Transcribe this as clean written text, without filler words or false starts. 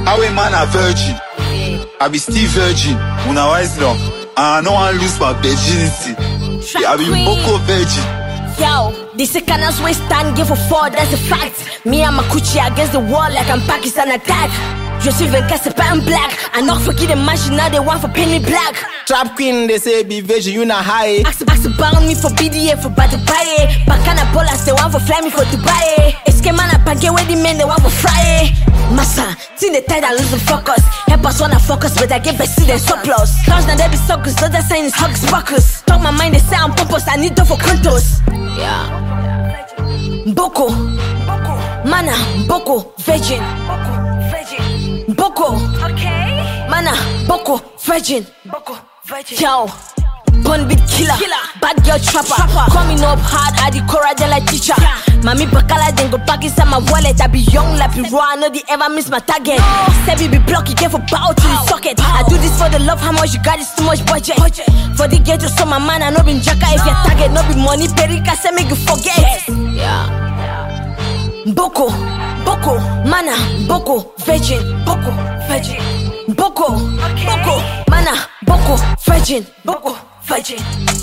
How a man a virgin? I be still virgin. Una wise long. I no want lose my virginity. I be Boko virgin. Yo, this is Canada's way stand give for 4, that's a fact. Me and my Gucci against the wall like I'm Pakistan attack. Je suis vainqueur, c'est pas un black. I not forget the machine, now they want for penny black. Trap queen, they say be virgin, you not high. Ask bound me for BDA for bad to buy it. Bacana Bolas, they want for fly me for Dubai. Escape man, I pack where the men, they want for fry. Massa, see the tide, I lose the focus. Help us wanna focus, but I get bested and surplus. Cause now they be suckers, so that sign is hugs buckers. Talk my mind, they say on purpose, I need them for contos. Yeah. Boko, mana, Boko, virgin. Boko, okay. Mana, Boko, virgin. Boko, virgin. Yo, Bun beat killer, bad girl trapper. Coming up hard at the Cora de la teacher. Mami Bakala then go back inside my wallet. I be young like Piroa, I know they ever miss my target. Sebi be blocky, get for power to the socket. I do this for the love, how much you got is too much budget. For the ghetto, so my man, I know been jacka. If your target, no be money, perica, say make you forget. Yeah. Boko, Boko, mana, Boko, virgin, Boko, virgin, Boko, okay. Boko, mana, Boko, virgin, Boko, virgin.